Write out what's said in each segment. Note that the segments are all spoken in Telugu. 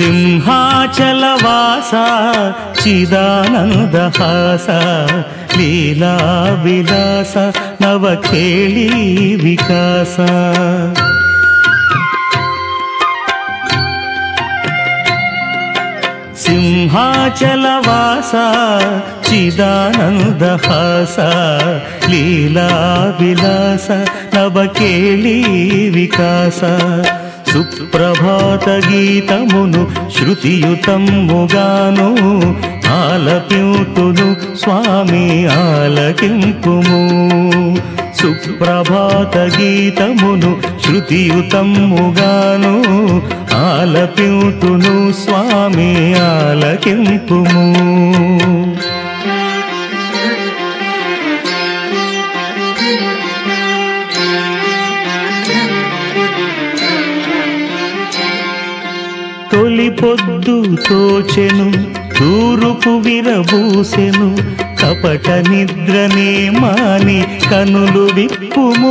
సింహాచలవాస చిదానందహాస లీలా విలాస నవఖేళీ వికాస సింహాచలవాస చిదానందహాస లీలా విలాస నవఖేళీ వికాస సుప్రభాత గీతమును శృతియుతమ్ముగాను ఆలపింతును స్వామి ఆలకింపుము సుప్రభాత గీతమును శృతియుతమ్ముగాను ఆలపింతును స్వామి ఆలకింపుము తొలి పొద్దు తోచెను తూరుపు విరబూసెను కపట నిద్రనే మాని కనులు విప్పుము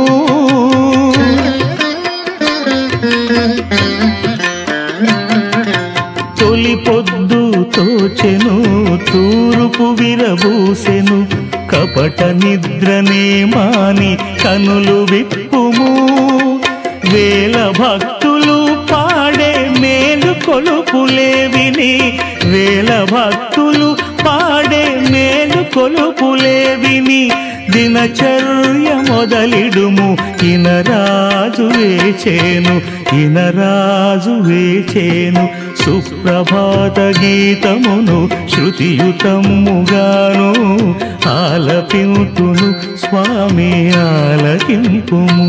తొలి పొద్దు తోచెను తూరుపు విరబూసెను కపట నిద్రనే మాని కనులు విప్పుము వేల భక్తులు పాడే మేలు కొలుపులే విని వేల భక్తులు పాడే మేలు కొలుపులే విని దినచర్య మొదలిడుము ఇనరాజు వేచేను ఇనరాజు వేచేను సుప్రభాత గీతమును శృతియుతమ్ముగాను ఆలపింతును స్వామి ఆలకింపుము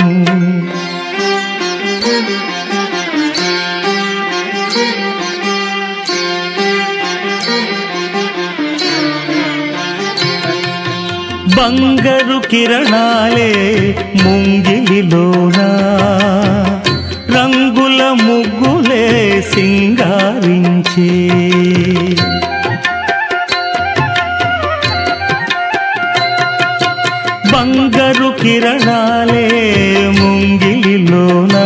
బంగారు కిరణాలే ముంగిలిలోనా రంగుల ముగ్గులే సింగారించి బంగారు కిరణాలే ముంగిలిలోనా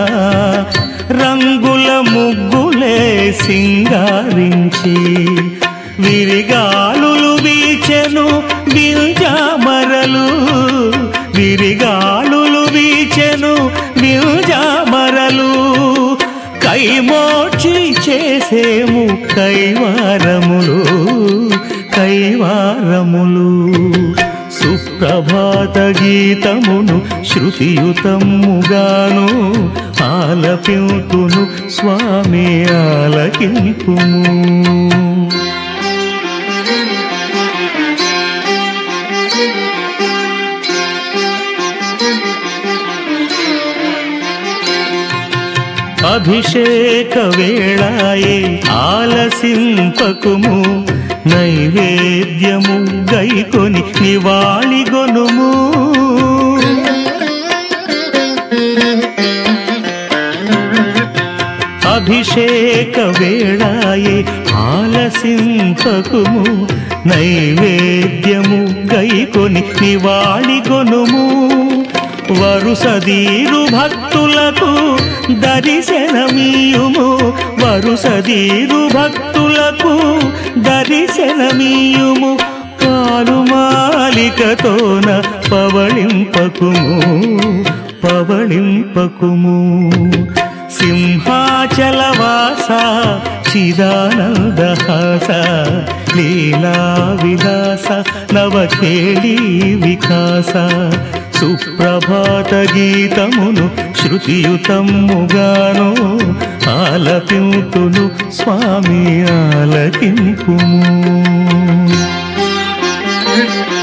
రంగుల ముగ్గులే సింగారించి విరిగాలులు వీచెను విల్జామరలు విరిగాలులు వీచెను విల్జామరలు కైమోక్షి చేసేము కైవారములు కైవారములు సుప్రభాత గీతమును శృతియుతమ్ముగాను ఆలపింతును స్వామి ఆలకింపుము అభిషేక వేళాయే ఆలసింపకుము నైవేద్యము గైకొని నివాళిగొనుము అభిషేక వేళాయే ఆలసింపకుము నైవేద్యము గైకొని నివాళిగొనుము వరుసదీరు భక్తులకు దర్శనమీయుము వరుసదీరు భక్తులకు దర్శనమీయుము పాలుమాలికతోన పవళింపకుము పవళింపకుము సింహాచలవాస చిదానందహాస లీలా విలాస నవఖేళీ వికాస సుప్రభాత గీతమును శృతియుతమ్ముగాను ఆలపింతును స్వామి ఆలకింపుము